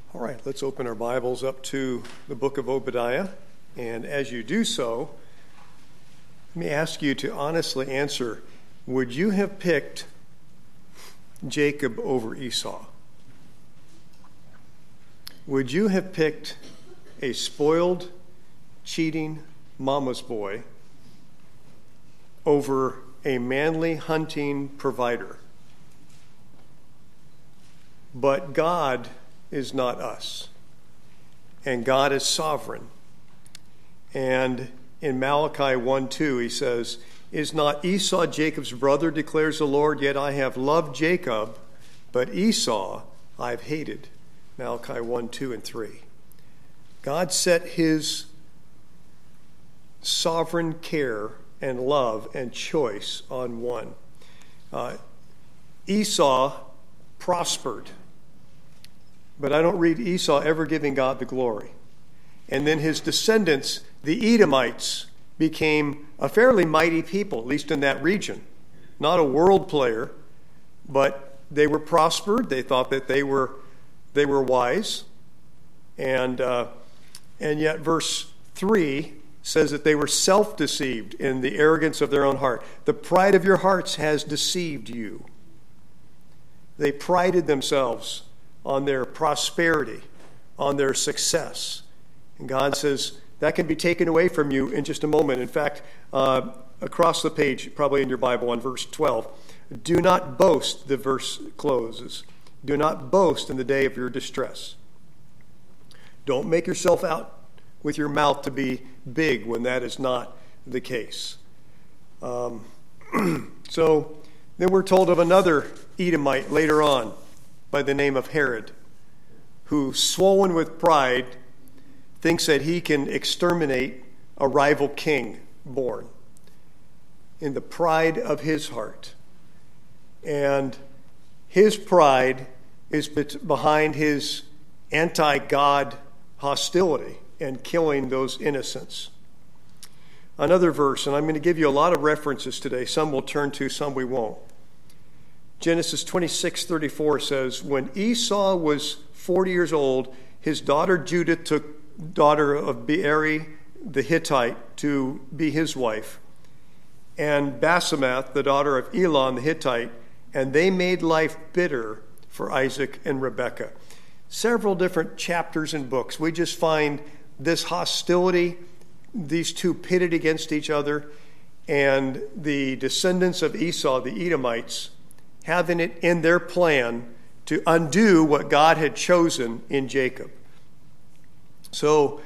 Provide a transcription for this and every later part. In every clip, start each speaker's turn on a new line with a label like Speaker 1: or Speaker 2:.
Speaker 1: All right, let's open our Bibles up to the book of Obadiah. And as you do so, let me ask you to honestly answer, would you have picked Jacob over Esau? Would you have picked a spoiled, cheating mama's boy over a manly hunting provider? But God is not us, and God is sovereign. And in Malachi 1:2 he says, "Is not Esau Jacob's brother, declares the Lord, yet I have loved Jacob, but Esau I have hated." Malachi 1:2 and 3. God set his sovereign care and love and choice on one. Esau prospered, but I don't read Esau ever giving God the glory. And then his descendants, the Edomites, became a fairly mighty people, at least in that region. Not a world player, but they were prospered. They thought that they were wise. And yet verse 3 says that they were self-deceived in the arrogance of their own heart. The pride of your hearts has deceived you. They prided themselves on their prosperity, on their success. And God says that can be taken away from you in just a moment. In fact, across the page, probably in your Bible, on verse 12, do not boast, the verse closes. Do not boast in the day of your distress. Don't make yourself out with your mouth to be big when that is not the case. So then we're told of another Edomite later on by the name of Herod, who, swollen with pride, thinks that he can exterminate a rival king born in the pride of his heart. And his pride is behind his anti-God hostility and killing those innocents. Another verse, and I'm going to give you a lot of references today. Some we'll turn to, some we won't. Genesis 26:34 says, when Esau was 40 years old, his daughter Judah took daughter of Beeri the Hittite to be his wife, and Basemath, the daughter of Elon the Hittite, and they made life bitter for Isaac and Rebekah. Several different chapters and books. We just find this hostility, these two pitted against each other, and the descendants of Esau, the Edomites, having it in their plan to undo what God had chosen in Jacob. So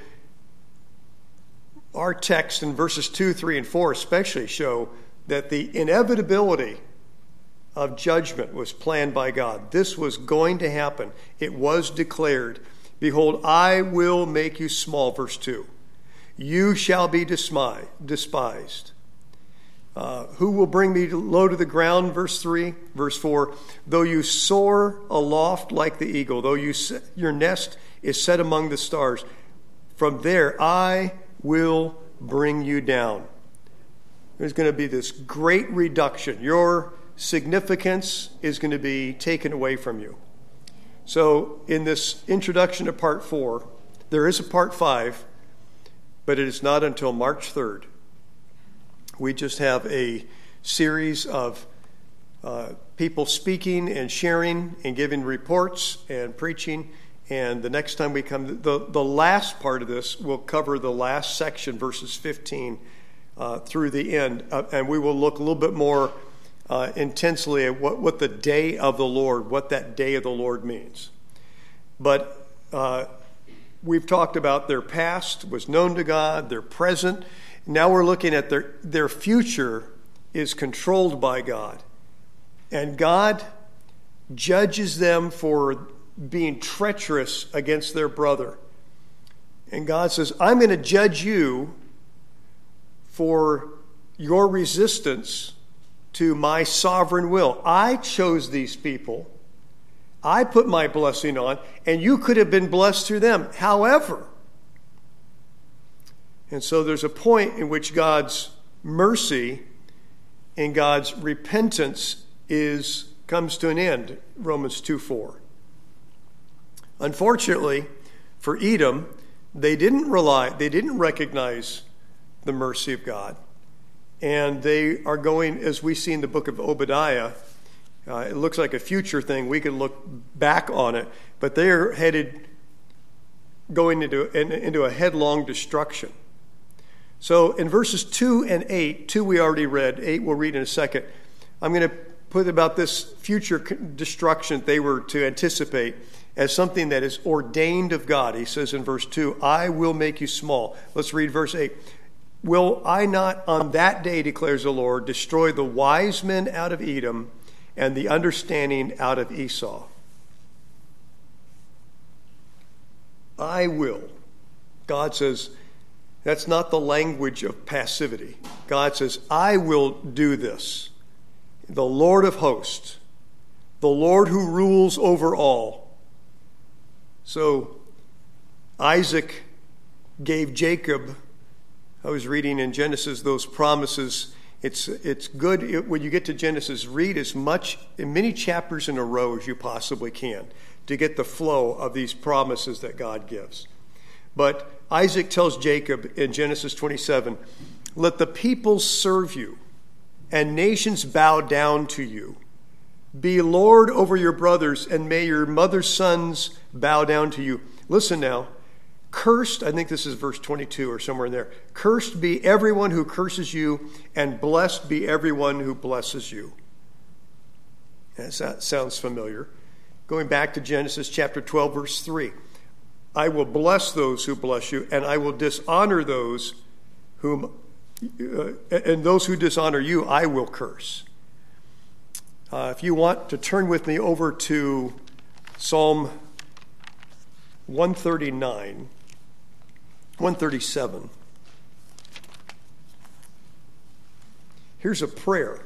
Speaker 1: our text in verses 2, 3, and 4 especially show that the inevitability of judgment was planned by God. This was going to happen. It was declared. Behold, I will make you small, verse 2. You shall be despised. Who will bring me low to the ground, verse 3. Verse 4, though you soar aloft like the eagle, though your nest is set among the stars, from there I will bring you down. There's going to be this great reduction. Your significance is going to be taken away from you. So in this introduction to part 4, there is a part 5, but it is not until March 3rd. We just have a series of people speaking and sharing and giving reports and preaching. And the next time we come, the last part of this will cover the last section, verses 15 through the end. And we will look a little bit more intensely at what the day of the Lord, what that day of the Lord means. But we've talked about their past was known to God, their present. Now we're looking at their future is controlled by God. And God judges them for being treacherous against their brother. And God says, I'm going to judge you for your resistance to my sovereign will. I chose these people. I put my blessing on, and you could have been blessed through them. However, and so there's a point in which God's mercy and God's repentance comes to an end, Romans 2:4. Unfortunately, for Edom, they didn't recognize the mercy of God. And they are going, as we see in the book of Obadiah, it looks like a future thing. We can look back on it, but they are going into a headlong destruction. So in verses 2 and 8, 2 we already read, 8 we'll read in a second. I'm going to put about this future destruction they were to anticipate as something that is ordained of God. He says in verse 2, I will make you small. Let's read verse 8. Will I not on that day, declares the Lord, destroy the wise men out of Edom and the understanding out of Esau? I will. God says, that's not the language of passivity. God says, I will do this. The Lord of hosts, the Lord who rules over all. So Isaac gave Jacob, I was reading in Genesis those promises. It's good when you get to Genesis, read as many chapters in a row as you possibly can to get the flow of these promises that God gives. But Isaac tells Jacob in Genesis 27, let the peoples serve you and nations bow down to you. Be Lord over your brothers, and may your mother's sons bow down to you. Listen now. Cursed, I think this is verse 22 or somewhere in there. Cursed be everyone who curses you, and blessed be everyone who blesses you. Yes, that sounds familiar. Going back to Genesis chapter 12, verse 3. I will bless those who bless you, and I will dishonor those and those who dishonor you, I will curse. If you want to turn with me over to Psalm 137. Here's a prayer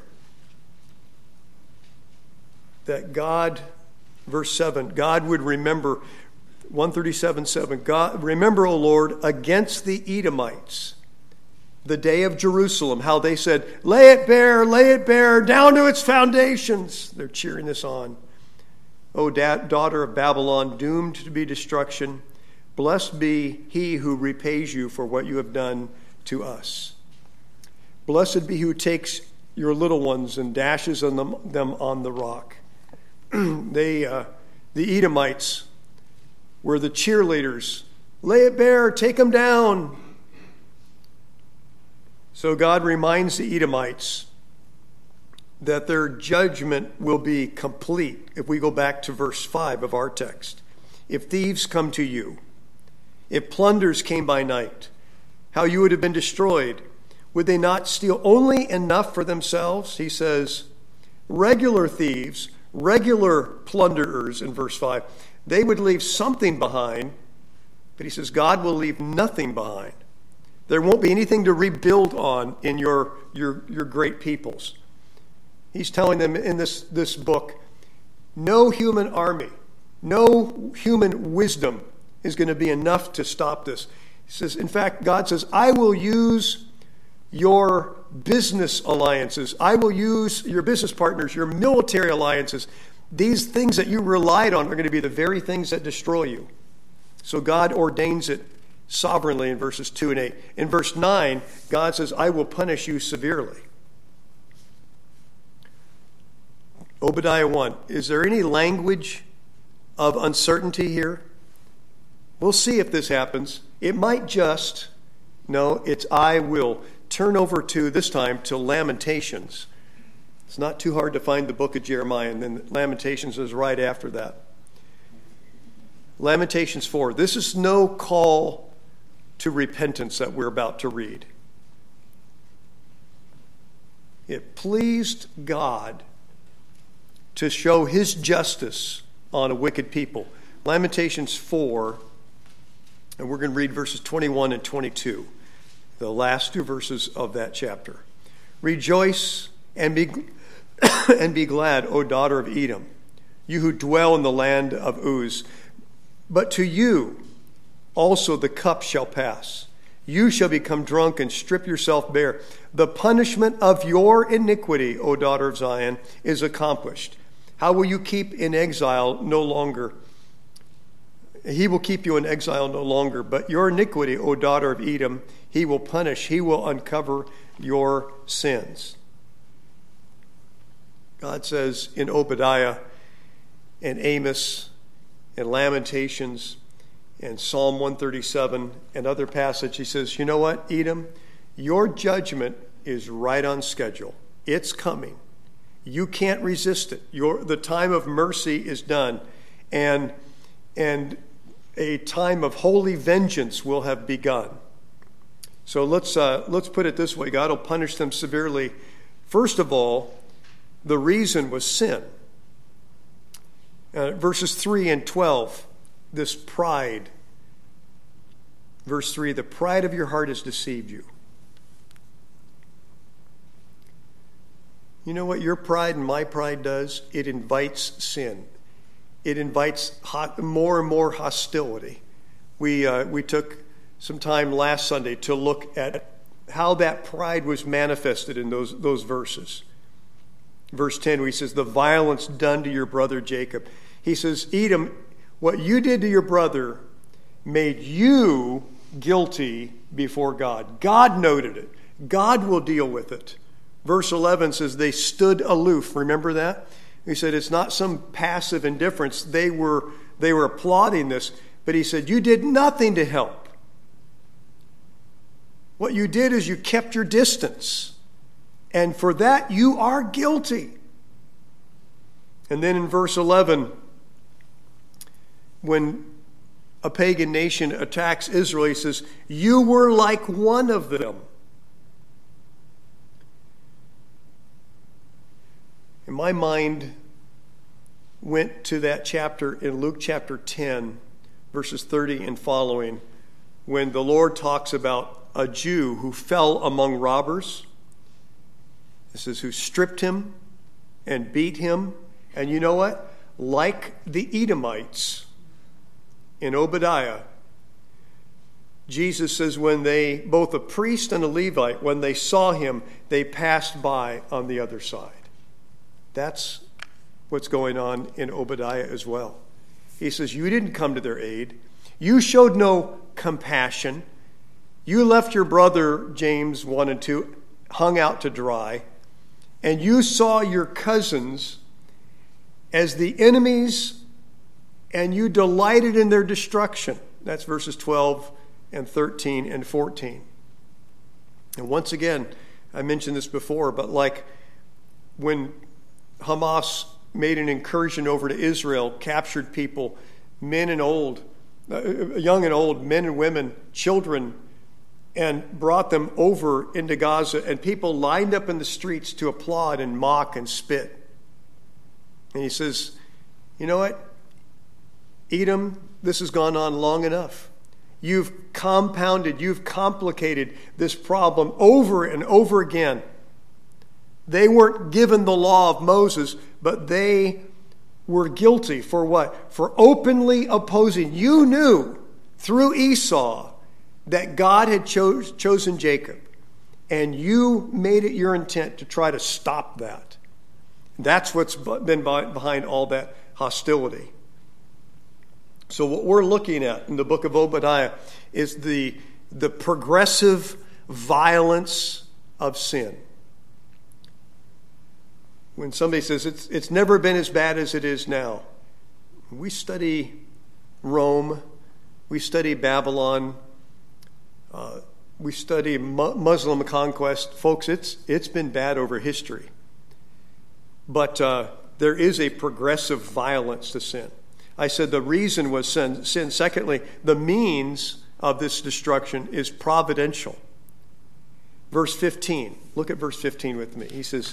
Speaker 1: that God, verse 7, God would remember, 137:7. God, remember, O Lord, against the Edomites, the day of Jerusalem, how they said, lay it bare, down to its foundations. They're cheering this on. O daughter of Babylon, doomed to be destruction, blessed be he who repays you for what you have done to us. Blessed be he who takes your little ones and dashes them on the rock. The Edomites were the cheerleaders. Lay it bare, take them down. So God reminds the Edomites that their judgment will be complete if we go back to verse 5 of our text. If thieves come to you, if plunders came by night, how you would have been destroyed. Would they not steal only enough for themselves? He says, regular thieves, regular plunderers in verse 5, they would leave something behind, but he says God will leave nothing behind. There won't be anything to rebuild on in your great peoples. He's telling them in this book, no human army, no human wisdom is going to be enough to stop this. He says, in fact, God says, I will use your business alliances. I will use your business partners, your military alliances. These things that you relied on are going to be the very things that destroy you. So God ordains it sovereignly in verses 2 and 8. In verse 9, God says, I will punish you severely. Obadiah 1. Is there any language of uncertainty here? We'll see if this happens. It might just, no, it's I will. Turn over to, this time, to Lamentations. It's not too hard to find the book of Jeremiah, and then Lamentations is right after that. Lamentations 4. This is no call to repentance that we're about to read. It pleased God to show his justice on a wicked people. Lamentations 4, and we're going to read verses 21 and 22, the last two verses of that chapter. Rejoice and be glad, O daughter of Edom, you who dwell in the land of Uz. But to you also the cup shall pass. You shall become drunk and strip yourself bare. The punishment of your iniquity, O daughter of Zion, is accomplished. How will you keep in exile no longer? He will keep you in exile no longer, but your iniquity, O daughter of Edom, he will punish. He will uncover your sins. God says in Obadiah and Amos and Lamentations and Psalm 137 and other passages, he says, you know what, Edom? Your judgment is right on schedule. It's coming. You can't resist it. The time of mercy is done, and a time of holy vengeance will have begun. So let's put it this way: God will punish them severely. First of all, the reason was sin. Verses 3 and 12, this pride. Verse 3, the pride of your heart has deceived you. You know what your pride and my pride does? It invites sin. It invites more and more hostility. We took some time last Sunday to look at how that pride was manifested in those verses. Verse 10, he says, the violence done to your brother Jacob. He says, Edom, what you did to your brother made you guilty before God. God noted it. God will deal with it. Verse 11 says they stood aloof. Remember that? He said it's not some passive indifference. They were applauding this, but he said you did nothing to help. What you did is you kept your distance. And for that you are guilty. And then in verse 11, when a pagan nation attacks Israel, he says, you were like one of them. And my mind went to that chapter in Luke chapter 10, verses 30 and following, when the Lord talks about a Jew who fell among robbers. It says, who stripped him and beat him. And you know what? Like the Edomites in Obadiah, Jesus says when both a priest and a Levite, when they saw him, they passed by on the other side. That's what's going on in Obadiah as well. He says, you didn't come to their aid. You showed no compassion. You left your brother, James 1 and 2, hung out to dry. And you saw your cousins as the enemies, and you delighted in their destruction. That's verses 12 and 13 and 14. And once again, I mentioned this before, but like when Hamas made an incursion over to Israel, captured people, men and old, young and old, men and women, children, and brought them over into Gaza, and people lined up in the streets to applaud and mock and spit. And he says, you know what? Edom, this has gone on long enough. You've compounded, you've complicated this problem over and over again. They weren't given the law of Moses, but they were guilty for what? For openly opposing. You knew through Esau that God had chosen Jacob, and you made it your intent to try to stop that. That's what's been behind all that hostility. So what we're looking at in the book of Obadiah is the progressive violence of sin. When somebody says it's never been as bad as it is now, we study Rome, we study Babylon, we study Muslim conquest. Folks, it's been bad over history. But there is a progressive violence to sin. I said the reason was sin. Secondly, the means of this destruction is providential. Verse 15. Look at verse 15 with me. He says,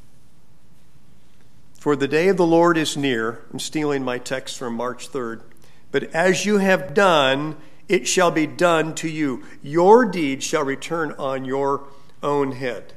Speaker 1: for the day of the Lord is near. I'm stealing my text from March 3rd. But as you have done, it shall be done to you. Your deeds shall return on your own head.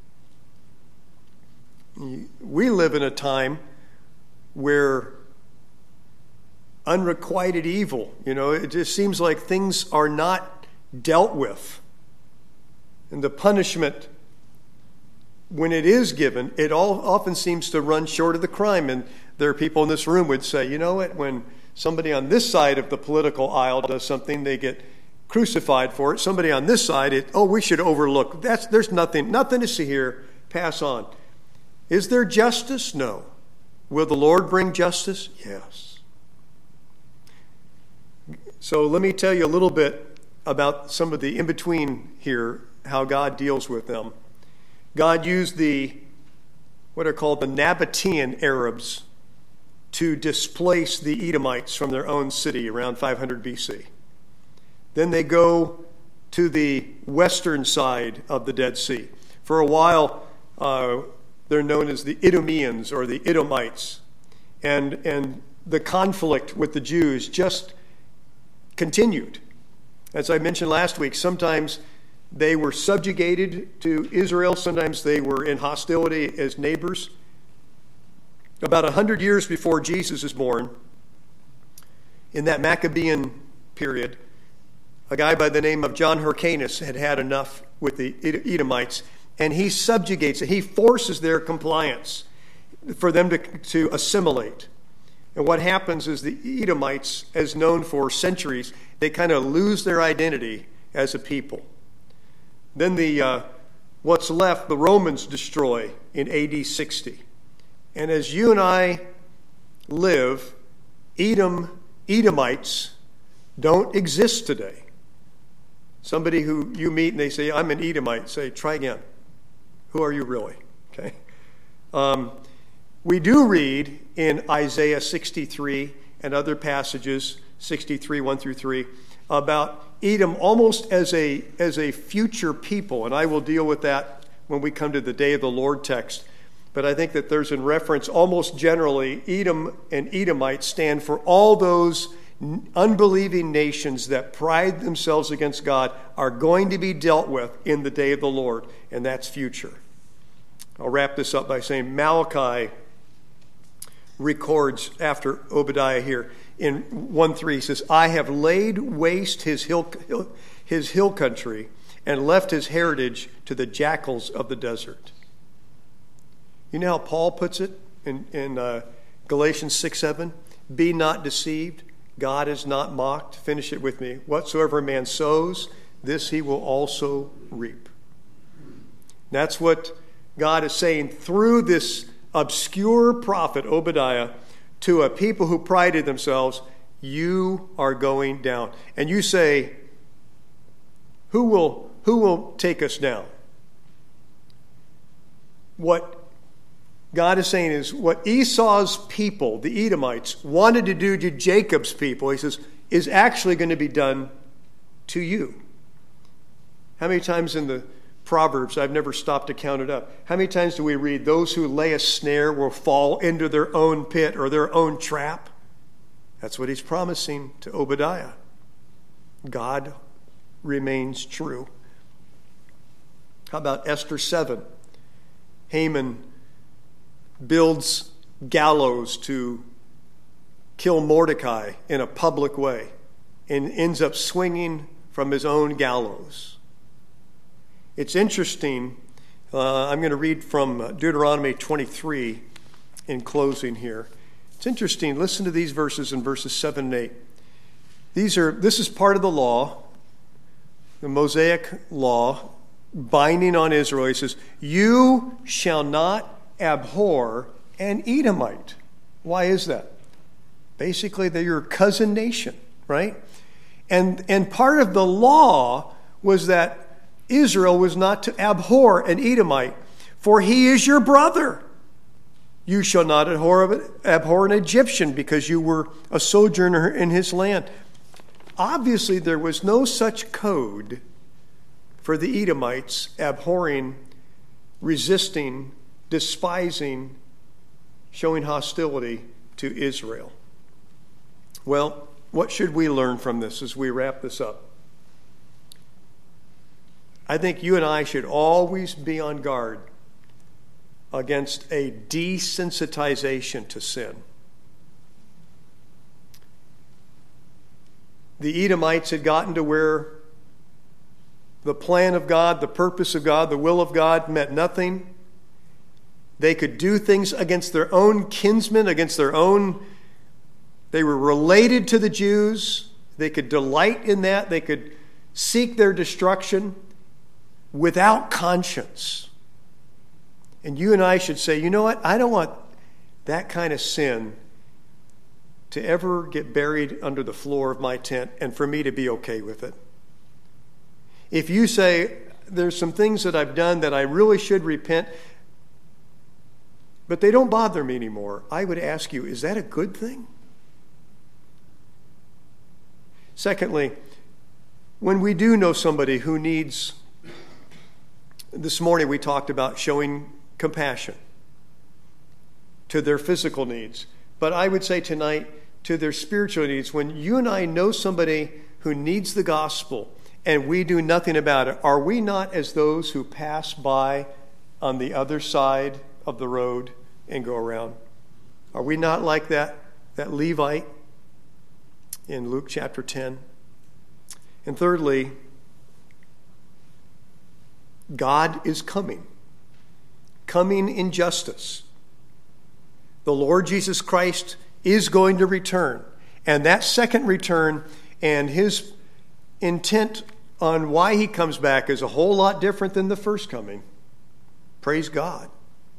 Speaker 1: We live in a time where unrequited evil, it just seems like things are not dealt with. And the punishment, when it is given, it often seems to run short of the crime. And there are people in this room would say, you know what, when Somebody on this side of the political aisle does something, they get crucified for it. Somebody on this side, we should overlook. There's nothing to see here. Pass on. Is there justice? No. Will the Lord bring justice? Yes. So let me tell you a little bit about some of the in-between here, how God deals with them. God used what are called the Nabatean Arabs to displace the Edomites from their own city around 500 BC. Then they go to the western side of the Dead Sea. For a while, they're known as the Idumeans or the Edomites. And the conflict with the Jews just continued. As I mentioned last week, sometimes they were subjugated to Israel. Sometimes they were in hostility as neighbors. About 100 years before Jesus is born, in that Maccabean period, a guy by the name of John Hyrcanus had enough with the Edomites, and he subjugates it. He forces their compliance for them to assimilate. And what happens is the Edomites, as known for centuries, they kind of lose their identity as a people. Then what's left, the Romans destroy in AD 60. And as you and I live, Edomites don't exist today. Somebody who you meet and they say, I'm an Edomite, say, try again. Who are you really? Okay. We do read in Isaiah 63 and other passages, 63, 1 through 3, about Edom almost as a future people. And I will deal with that when we come to the Day of the Lord text. But I think that there's in reference almost generally, Edom and Edomites stand for all those unbelieving nations that pride themselves against God are going to be dealt with in the day of the Lord, and that's future. I'll wrap this up by saying Malachi records after Obadiah here in 1:3, he says, I have laid waste his hill country and left his heritage to the jackals of the desert. You know how Paul puts it in Galatians 6:7? Be not deceived. God is not mocked. Finish it with me. Whatsoever a man sows, this he will also reap. That's what God is saying through this obscure prophet, Obadiah, to a people who prided themselves. You are going down. And you say, who will take us down? What God is saying is what Esau's people, the Edomites, wanted to do to Jacob's people, he says, is actually going to be done to you. How many times in the Proverbs, I've never stopped to count it up, how many times do we read, those who lay a snare will fall into their own pit or their own trap? That's what he's promising to Obadiah. God remains true. How about Esther 7? Haman builds gallows to kill Mordecai in a public way and ends up swinging from his own gallows. It's interesting. I'm going to read from Deuteronomy 23 in closing here. It's interesting. Listen to these verses in verses 7 and 8. This is part of the law, the Mosaic law, binding on Israel. He says, you shall not abhor an Edomite. Why is that? Basically, they're your cousin nation, right? And part of the law was that Israel was not to abhor an Edomite, for he is your brother. You shall not abhor an Egyptian because you were a sojourner in his land. Obviously, there was no such code for the Edomites abhorring, resisting, despising, showing hostility to Israel. Well, what should we learn from this as we wrap this up? I think you and I should always be on guard against a desensitization to sin. The Edomites had gotten to where the plan of God, the purpose of God, the will of God meant nothing. They could do things against their own kinsmen, against their own They were related to the Jews. They could delight in that. They could seek their destruction without conscience. And you and I should say, you know what? I don't want that kind of sin to ever get buried under the floor of my tent and for me to be okay with it. If you say, there's some things that I've done that I really should repent, but they don't bother me anymore, I would ask you, is that a good thing? Secondly, when we do know somebody who needs, this morning we talked about showing compassion to their physical needs. But I would say tonight, to their spiritual needs, when you and I know somebody who needs the gospel and we do nothing about it, are we not as those who pass by on the other side of the road and go around? Are we not like that Levite in Luke chapter 10? And thirdly, God is coming in justice. The Lord Jesus Christ is going to return. And that second return and his intent on why he comes back is a whole lot different than the first coming. Praise God.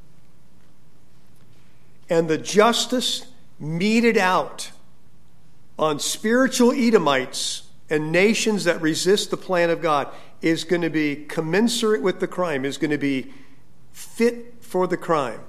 Speaker 1: And the justice meted out on spiritual Edomites and nations that resist the plan of God is going to be commensurate with the crime, is going to be fit for the crime.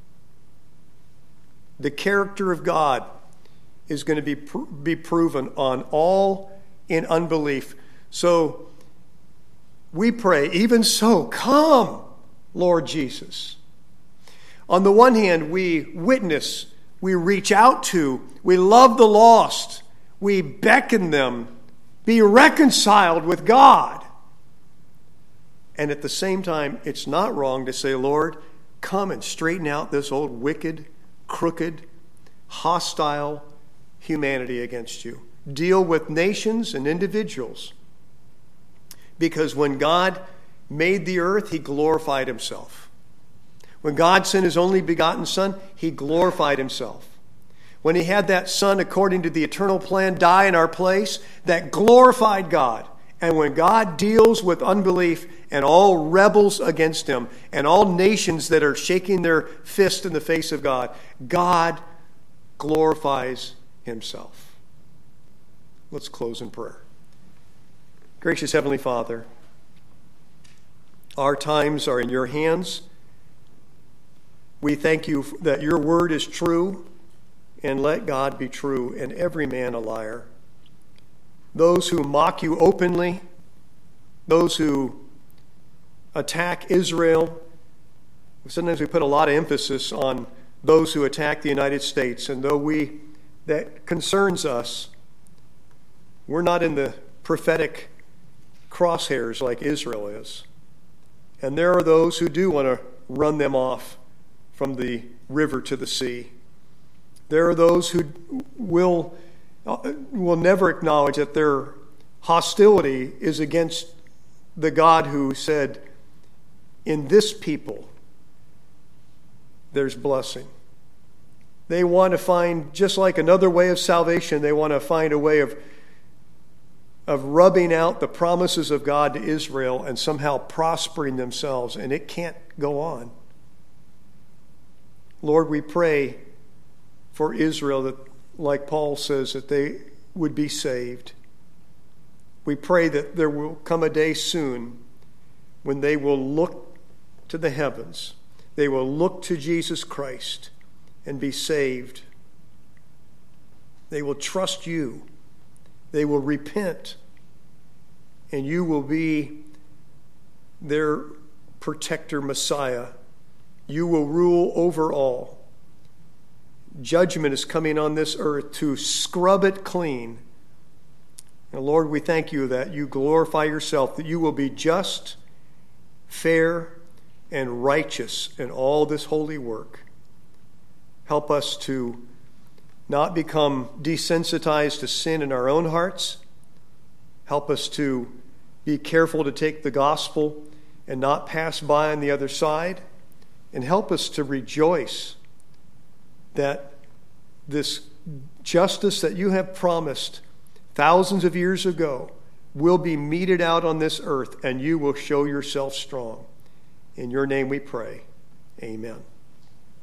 Speaker 1: The character of God is going to be proven on all in unbelief. So we pray, even so, come, Lord Jesus. On the one hand, we witness, we reach out to, we love the lost, we beckon them, be reconciled with God. And at the same time, it's not wrong to say, Lord, come and straighten out this old wicked, crooked, hostile humanity against you. Deal with nations and individuals. Because when God made the earth, he glorified himself. When God sent his only begotten Son, he glorified himself. When he had that Son, according to the eternal plan, die in our place, that glorified God. And when God deals with unbelief and all rebels against him and all nations that are shaking their fist in the face of God, God glorifies himself. Let's close in prayer. Gracious Heavenly Father, our times are in your hands. We thank you that your word is true, and let God be true and every man a liar. Those who mock you openly, those who attack Israel, sometimes we put a lot of emphasis on those who attack the United States, and though that concerns us, we're not in the prophetic crosshairs like Israel is. And there are those who do want to run them off from the river to the sea. There are those who will never acknowledge that their hostility is against the God who said, in this people, there's blessing. They want to find, just like another way of salvation, they want to find a way of rubbing out the promises of God to Israel and somehow prospering themselves, and it can't go on. Lord, we pray for Israel that, like Paul says, that they would be saved. We pray that there will come a day soon when they will look to the heavens. They will look to Jesus Christ and be saved. They will trust you. They will repent. And you will be their protector, Messiah. You will rule over all. Judgment is coming on this earth to scrub it clean. And Lord, we thank you that you glorify yourself, that you will be just, fair, and righteous in all this holy work. Help us to not become desensitized to sin in our own hearts. Help us to be careful to take the gospel and not pass by on the other side. And help us to rejoice that this justice that you have promised thousands of years ago will be meted out on this earth, and you will show yourself strong. In your name we pray. Amen.